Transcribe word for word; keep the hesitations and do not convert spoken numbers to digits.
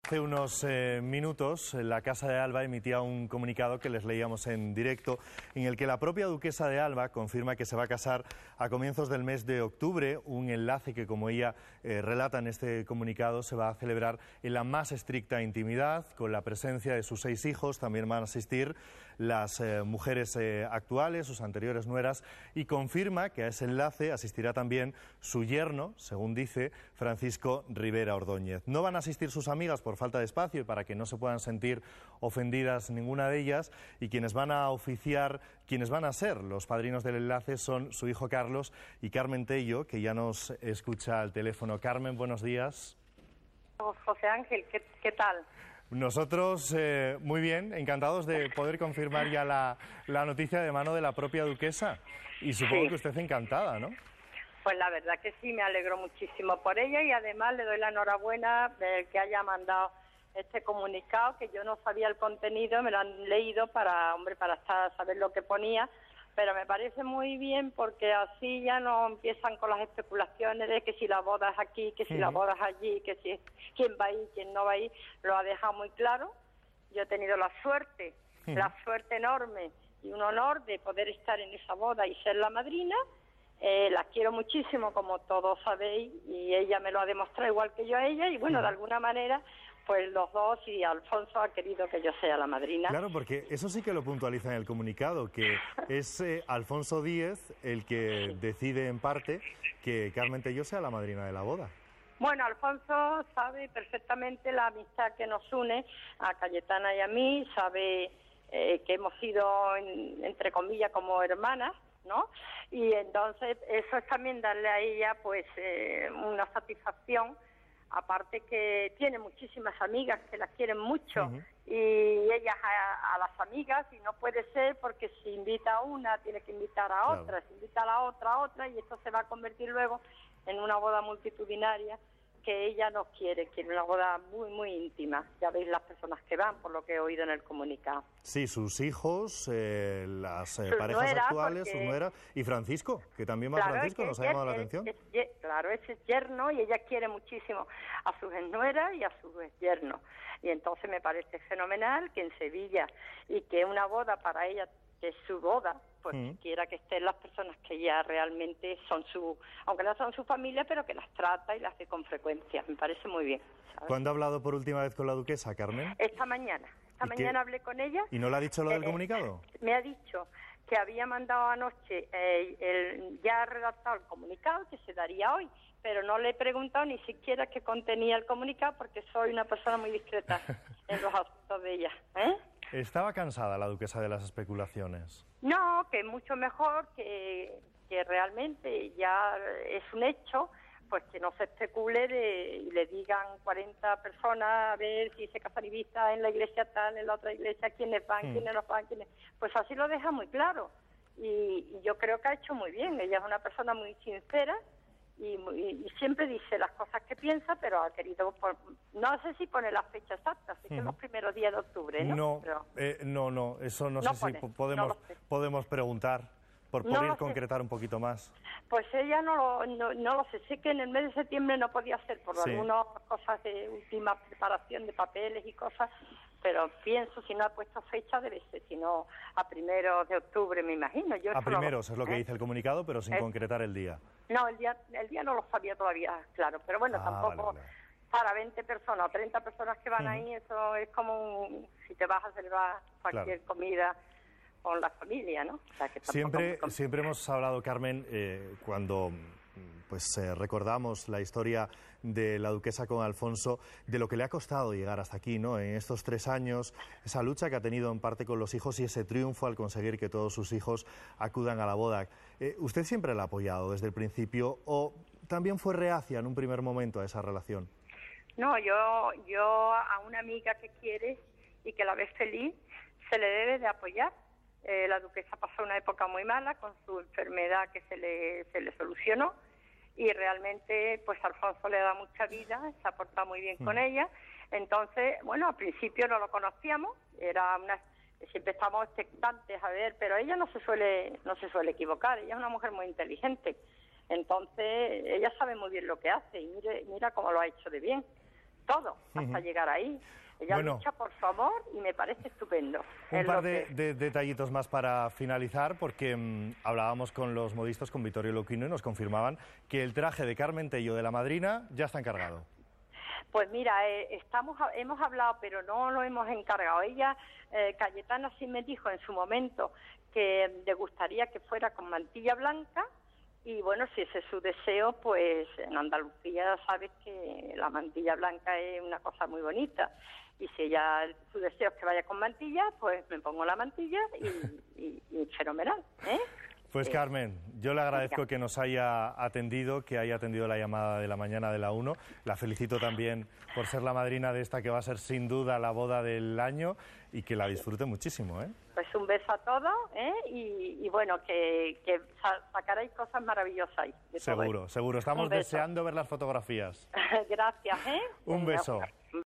Hace unos eh, minutos la Casa de Alba emitía un comunicado que les leíamos en directo, en el que la propia duquesa de Alba confirma que se va a casar a comienzos del mes de octubre, un enlace que, como ella eh, relata en este comunicado, se va a celebrar en la más estricta intimidad, con la presencia de sus seis hijos. También van a asistir las eh, mujeres eh, actuales, sus anteriores nueras, y confirma que a ese enlace asistirá también su yerno, según dice, Francisco Rivera Ordóñez. No van a asistir sus amigas por falta de espacio y para que no se puedan sentir ofendidas ninguna de ellas, y quienes van a oficiar, quienes van a ser los padrinos del enlace son su hijo Carlos y Carmen Tello, que ya nos escucha al teléfono. Carmen, buenos días. José Ángel, ¿qué, qué tal? Nosotros eh, muy bien, encantados de poder confirmar ya la, la noticia de mano de la propia duquesa, y supongo Sí. que usted encantada, ¿no? Pues la verdad que sí, me alegro muchísimo por ella y además le doy la enhorabuena de que haya mandado este comunicado, que yo no sabía el contenido, me lo han leído para, hombre, para estar, saber lo que ponía, pero me parece muy bien porque así ya no empiezan con las especulaciones de que si la boda es aquí, que si Uh-huh. la boda es allí, que si quién va ahí, quién no va ahí, lo ha dejado muy claro. Yo he tenido la suerte, Uh-huh. la suerte enorme y un honor de poder estar en esa boda y ser la madrina. Eh, la quiero muchísimo, como todos sabéis, y ella me lo ha demostrado igual que yo a ella, y bueno, Uh-huh. de alguna manera, pues los dos, y Alfonso ha querido que yo sea la madrina. Claro, porque eso sí que lo puntualiza en el comunicado, que es eh, Alfonso Díez el que decide en parte que Carmen Tello sea la madrina de la boda. Bueno, Alfonso sabe perfectamente la amistad que nos une a Cayetana y a mí, sabe eh, que hemos sido, en- entre comillas, como hermanas, ¿no? Y entonces eso es también darle a ella pues eh, una satisfacción, aparte que tiene muchísimas amigas que la quieren mucho. Ujú. Y ellas a, a las amigas, y no puede ser porque si invita a una tiene que invitar a Claro. otra, si invita a la otra a otra, y esto se va a convertir luego en una boda multitudinaria que ella no quiere, quiere una boda muy, muy íntima. Ya veis las personas que van, por lo que he oído en el comunicado. Sí, sus hijos, eh, las eh, Sus parejas nueras, actuales, porque- su nuera, y Francisco, que también va Claro, Francisco, es que nos ha es llamado la yer- atención. es- es yer- claro, ese es yerno y ella quiere muchísimo a sus nueras y a sus yernos. Y entonces me parece fenomenal que en Sevilla, y que una boda para ella, que es su boda, pues Mm. quiera que estén las personas que ya realmente son su, aunque no son su familia, pero que las trata y las hace con frecuencia. Me parece muy bien, ¿sabes? ¿Cuándo ha hablado por última vez con la duquesa, Carmen? Esta mañana, esta ¿Y qué- mañana hablé con ella. ¿Y no le ha dicho lo del Eh, comunicado? Me ha dicho que había mandado anoche, eh, el, ya ha redactado el comunicado, que se daría hoy, pero no le he preguntado ni siquiera qué contenía el comunicado, porque soy una persona muy discreta en los asuntos de ella. ¿eh? ¿Estaba cansada la duquesa de las especulaciones? No, que es mucho mejor, que, que realmente ya es un hecho, pues que no se especule de, y le digan cuarenta personas a ver si se casan y vistas en la iglesia tal, en la otra iglesia, quiénes van, Mm. quiénes no van, quiénes... Pues así lo deja muy claro. Y, y yo creo que ha hecho muy bien. Ella es una persona muy sincera y, muy- y siempre dice las cosas que piensa, pero ha querido... por- no sé si pone la fecha exacta, así que Ujú. los primeros días de octubre, ¿no? No, Pero- eh, no, no, eso no, No sé pone, si po- podemos, no lo sé. podemos preguntar, por, por No ir lo sé. concretar un poquito más. Pues ella no, lo- no, no lo sé, sé que en el mes de septiembre no podía hacer por Sí. algunas cosas de última preparación de papeles y cosas, pero pienso, si no ha puesto fecha, debe ser, si no, a primeros de octubre, me imagino. Yo A eso no lo primeros sé, es lo que ¿eh? dice el comunicado, pero sin Eh. concretar el día. No, el día, el día no lo sabía todavía, claro, pero bueno, Ah, tampoco vale, vale. para veinte personas o treinta personas que van Ujú. ahí, eso es como un- si te vas a celebrar cualquier comida con la familia, ¿no? O sea, que tampoco Siempre, me com- siempre hemos hablado, Carmen, eh, cuando mm, pues eh, recordamos la historia de la duquesa con Alfonso, de lo que le ha costado llegar hasta aquí, ¿no? En estos tres años, esa lucha que ha tenido en parte con los hijos y ese triunfo al conseguir que todos sus hijos acudan a la boda. Eh, ¿Usted siempre la ha apoyado desde el principio o también fue reacia en un primer momento a esa relación? No, yo, yo a una amiga que quiere y que la ves feliz, se le debe de apoyar. Eh, la duquesa pasó una época muy mala con su enfermedad que se le, se le solucionó, y realmente pues Alfonso le da mucha vida, se ha portado muy bien Mm. con ella. Entonces, bueno, al principio no lo conocíamos, era una, siempre estábamos expectantes a ver, pero ella no se suele, no se suele equivocar, ella es una mujer muy inteligente. Entonces, ella sabe muy bien lo que hace y mire, mira cómo lo ha hecho de bien. todo hasta uh-huh. llegar ahí. Ella bueno, lucha por su amor y me parece estupendo. Un par de, que... de detallitos más para finalizar, porque mmm, hablábamos con los modistas, con Vittorio Luquino, y nos confirmaban que el traje de Carmen Tello de la madrina ya está encargado. Pues mira, eh, estamos, hemos hablado, pero no lo hemos encargado. Ella, eh, Cayetana, sí me dijo en su momento que le gustaría que fuera con mantilla blanca. Y bueno, si ese es su deseo, pues en Andalucía sabes que la mantilla blanca es una cosa muy bonita. Y si ella, su deseo es que vaya con mantilla, pues me pongo la mantilla y, y, y fenomenal, ¿eh? Pues eh, Carmen, yo le agradezco que nos haya atendido, que haya atendido la llamada de la mañana de la uno. La felicito también por ser la madrina de esta que va a ser sin duda la boda del año y que la disfrute muchísimo, ¿eh? Pues un beso a todos, ¿eh? y, y bueno, que, que sacaréis cosas maravillosas ahí. Seguro, seguro. Estamos deseando ver las fotografías. Gracias, ¿eh? Un beso.